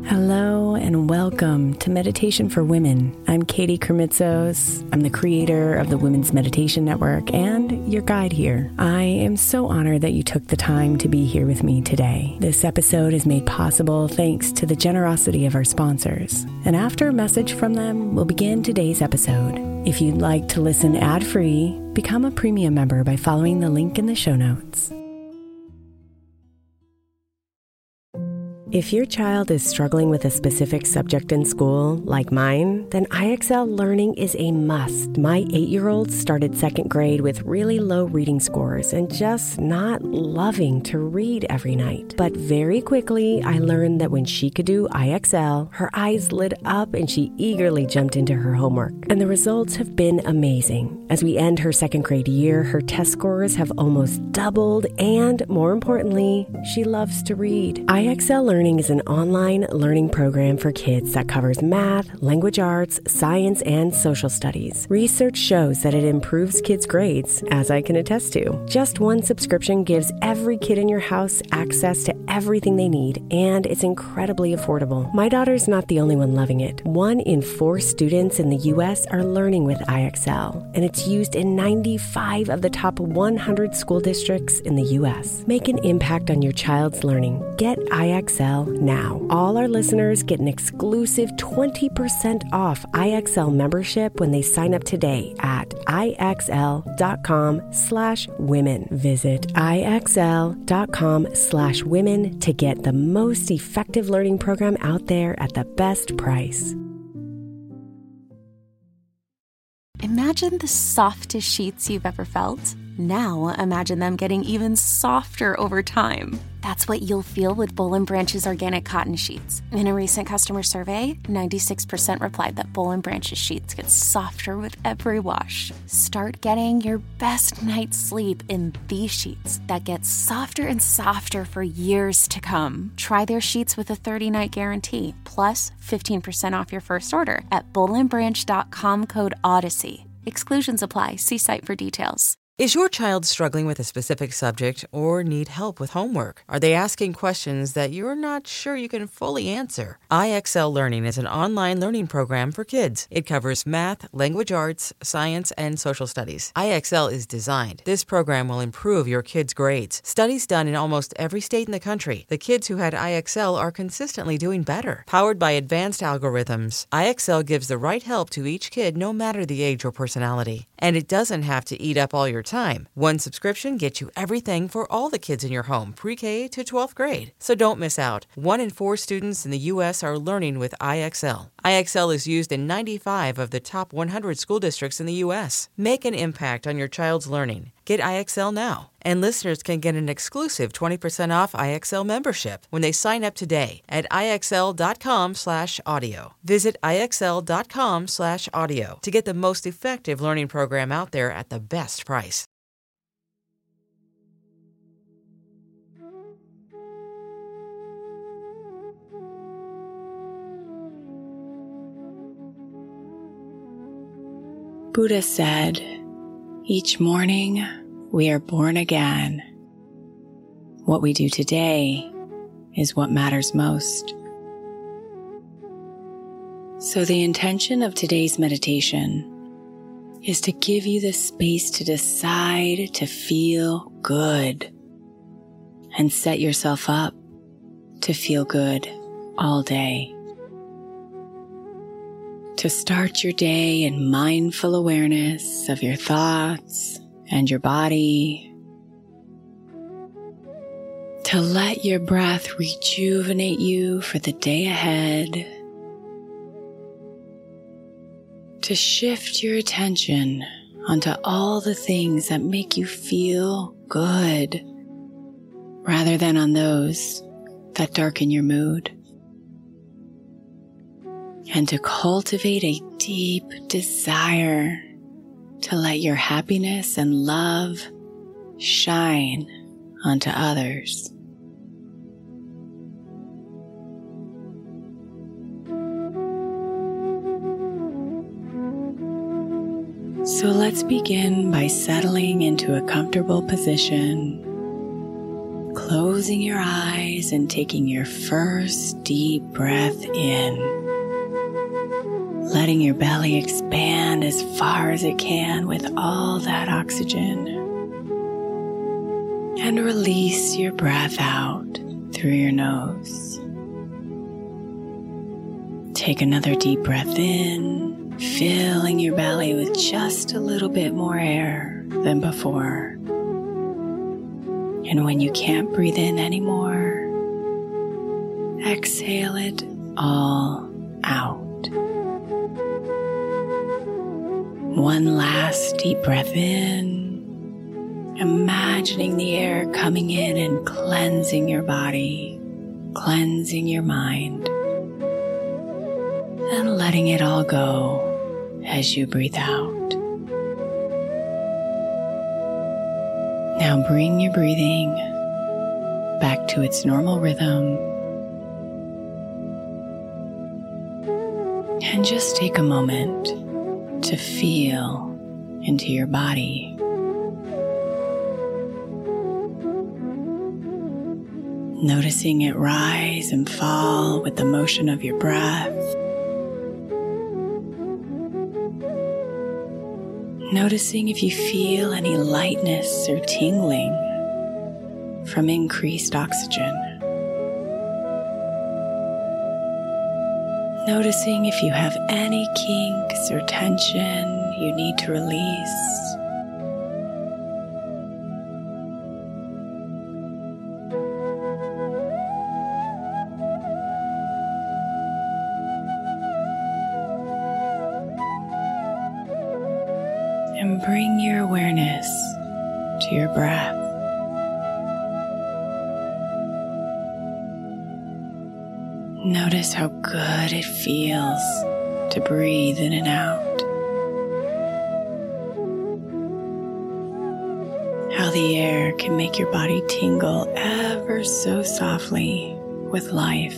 Hello and welcome to Meditation for Women. I'm Katie Kremitzos. I'm the creator of the Women's Meditation Network and your guide here. I am so honored that you took the time to be here with me today. This episode is made possible thanks to the generosity of our sponsors. And after a message from them, we'll begin today's episode. If you'd like to listen ad-free, become a premium member by following the link in the show notes. If your child is struggling with a specific subject in school, like mine, then IXL Learning is a must. My 8-year-old started second grade with really low reading scores and just not loving to read every night. But very quickly, I learned that when she could do IXL, her eyes lit up and she eagerly jumped into her homework. And the results have been amazing. As we end her second grade year, her test scores have almost doubled, and more importantly, she loves to read. IXL Learning is an online learning program for kids that covers math, language arts, science, and social studies. Research shows that it improves kids' grades, as I can attest to. Just one subscription gives every kid in your house access to everything they need, and it's incredibly affordable. My daughter's not the only one loving it. 1 in 4 students in the U.S. are learning with IXL, and it's used in 95 of the top 100 school districts in the U.S. Make an impact on your child's learning. Get IXL now. All our listeners get an exclusive 20% off IXL membership when they sign up today at IXL.com/women. Visit IXL.com/women to get the most effective learning program out there at the best price. Imagine the softest sheets you've ever felt. Now imagine them getting even softer over time. That's what you'll feel with Boll & Branch's organic cotton sheets. In a recent customer survey, 96% replied that Boll & Branch's sheets get softer with every wash. Start getting your best night's sleep in these sheets that get softer and softer for years to come. Try their sheets with a 30-night guarantee, plus 15% off your first order at bollandbranch.com code Odyssey. Exclusions apply. See site for details. Is your child struggling with a specific subject or need help with homework? Are they asking questions that you're not sure you can fully answer? IXL Learning is an online learning program for kids. It covers math, language arts, science, and social studies. IXL is designed. This program will improve your kids' grades. Studies done in almost every state in the country. The kids who had IXL are consistently doing better. Powered by advanced algorithms, IXL gives the right help to each kid no matter the age or personality. And it doesn't have to eat up all your time. One subscription gets you everything for all the kids in your home, pre-K to 12th grade. So don't miss out. 1 in 4 students in the U.S. are learning with IXL. IXL is used in 95 of the top 100 school districts in the U.S. Make an impact on your child's learning. Get IXL now. And listeners can get an exclusive 20% off IXL membership when they sign up today at IXL.com/audio. Visit IXL.com/audio to get the most effective learning program out there at the best price. Buddha said, "Each morning we are born again. What we do today is what matters most." So the intention of today's meditation is to give you the space to decide to feel good and set yourself up to feel good all day. To start your day in mindful awareness of your thoughts and your body. To let your breath rejuvenate you for the day ahead. To shift your attention onto all the things that make you feel good, rather than on those that darken your mood. And to cultivate a deep desire to let your happiness and love shine onto others. So let's begin by settling into a comfortable position. closing your eyes and taking your first deep breath in, letting your belly expand as far as it can with all that oxygen, and release your breath out through your nose. Take another deep breath in, filling your belly with just a little bit more air than before. And when you can't breathe in anymore, exhale it all out. One last deep breath in, imagining the air coming in and cleansing your body, cleansing your mind, and letting it all go as you breathe out. Now bring your breathing back to its normal rhythm and just take a moment to feel into your body. Noticing it rise and fall with the motion of your breath. Noticing if you feel any lightness or tingling from increased oxygen. Noticing if you have any kinks or tension you need to release. And bring your awareness to your breath. Notice how good it feels to breathe in and out. How the air can make your body tingle ever so softly with life.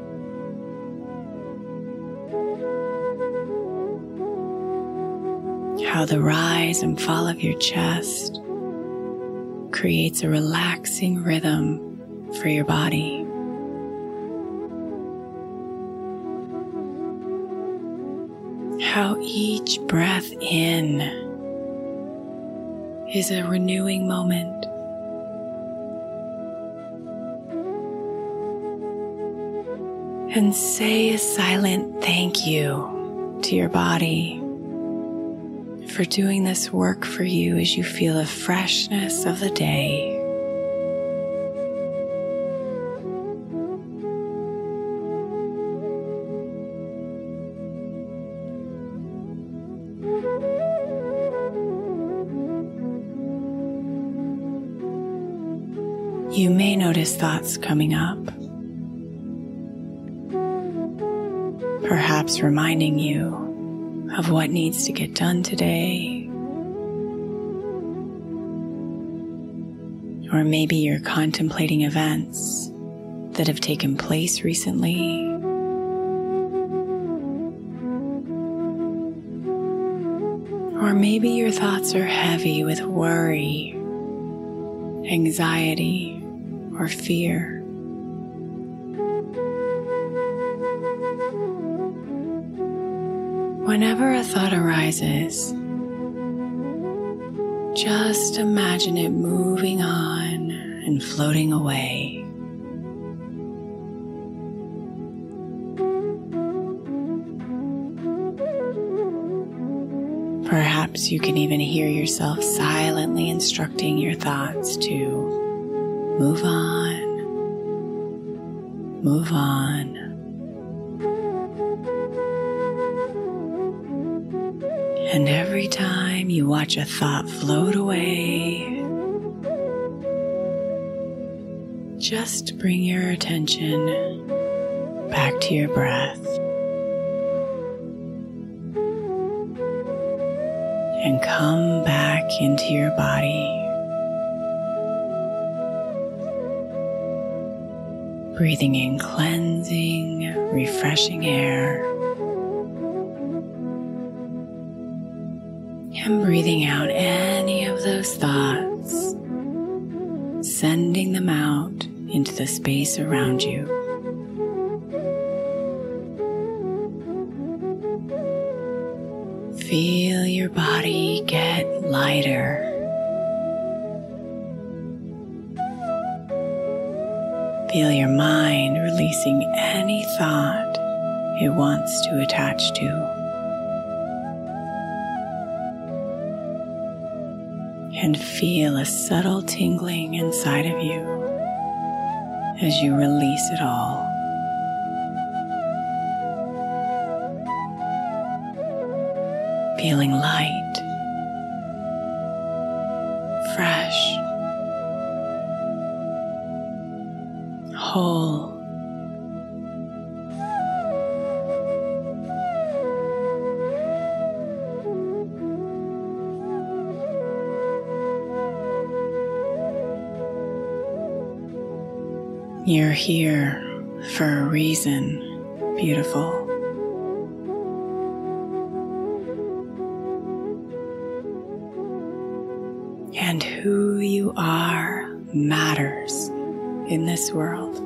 How the rise and fall of your chest creates a relaxing rhythm for your body. How each breath in is a renewing moment. And say a silent thank you to your body for doing this work for you as you feel the freshness of the day. You may notice thoughts coming up, perhaps reminding you of what needs to get done today. Or maybe you're contemplating events that have taken place recently. Or maybe your thoughts are heavy with worry, anxiety, or fear. Whenever a thought arises, just imagine it moving on and floating away. Perhaps you can even hear yourself silently instructing your thoughts to move on, move on. And every time you watch a thought float away, just bring your attention back to your breath and come back into your body. Breathing in cleansing, refreshing air. And breathing out any of those thoughts, sending them out into the space around you. Feel your body get lighter. Feel your mind releasing any thought it wants to attach to. And feel a subtle tingling inside of you as you release it all. Feeling light, fresh, whole. You're here for a reason, beautiful. And who you are matters in this world.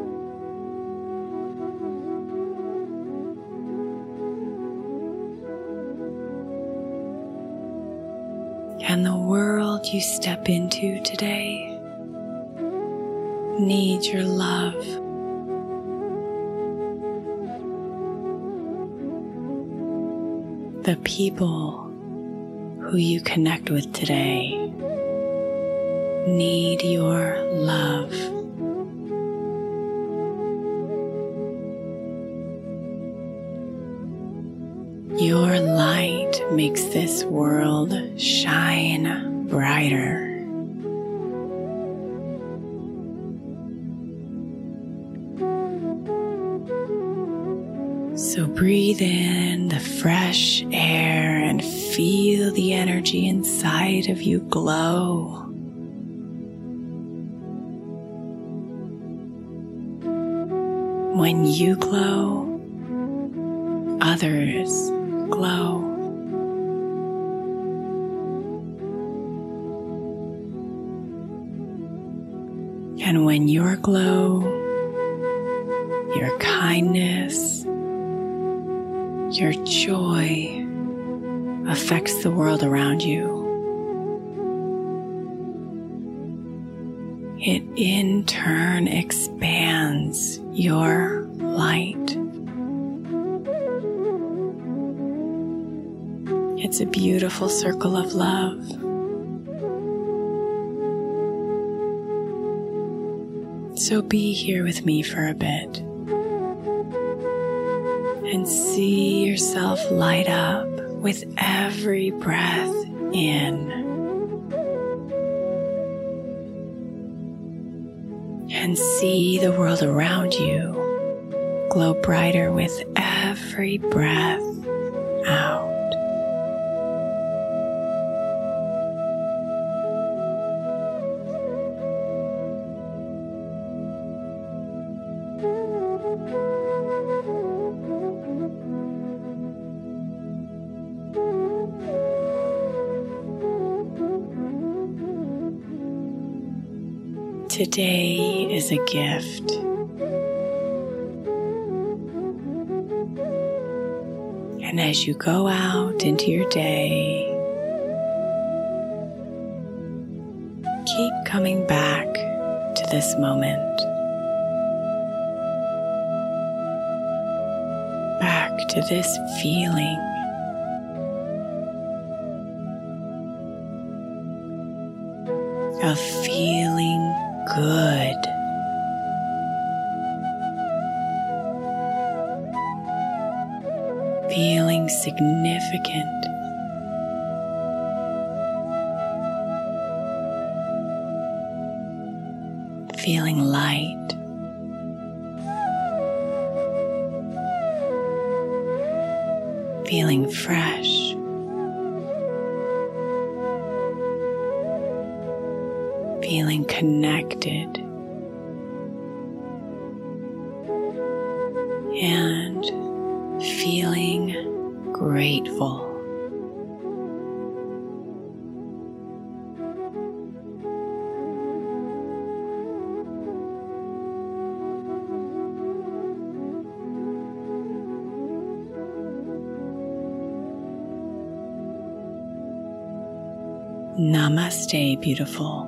And the world you step into today needs your love. The people who you connect with today need your love. Your light makes this world shine brighter. So breathe in the fresh air and feel the energy inside of you glow. When you glow, others glow. And when your glow, your kindness, your joy affects the world around you, it in turn expands your light. It's a beautiful circle of love. So be here with me for a bit and see yourself light up with every breath in. And see the world around you glow brighter with every breath out. Today is a gift. And as you go out into your day, keep coming back to this moment, back to this feeling. Of feeling good. Feeling significant. Feeling light. Feeling fresh. Feeling connected and feeling grateful. Namaste, beautiful.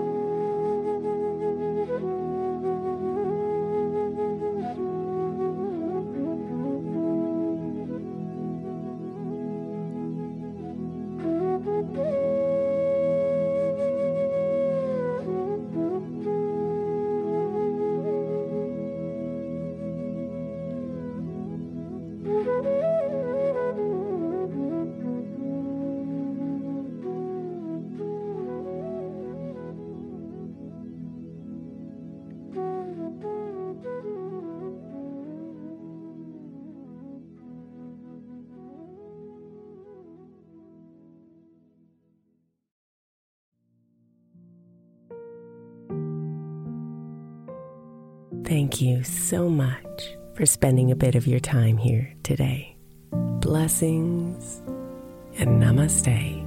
Thank you so much for spending a bit of your time here today. Blessings and namaste.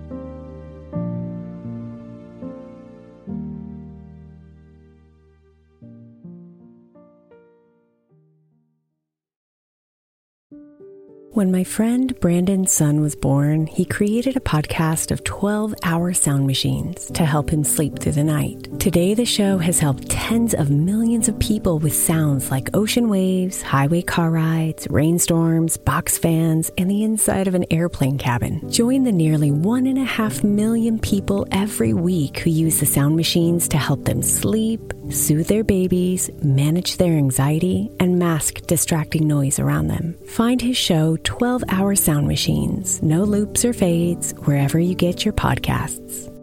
When my friend Brandon's son was born, he created a podcast of 12-hour sound machines to help him sleep through the night. Today, the show has helped tens of millions of people with sounds like ocean waves, highway car rides, rainstorms, box fans, and the inside of an airplane cabin. Join the nearly 1.5 million people every week who use the sound machines to help them sleep, soothe their babies, manage their anxiety, and mask distracting noise around them. Find his show 12-Hour Sound Machines, no loops or fades, wherever you get your podcasts.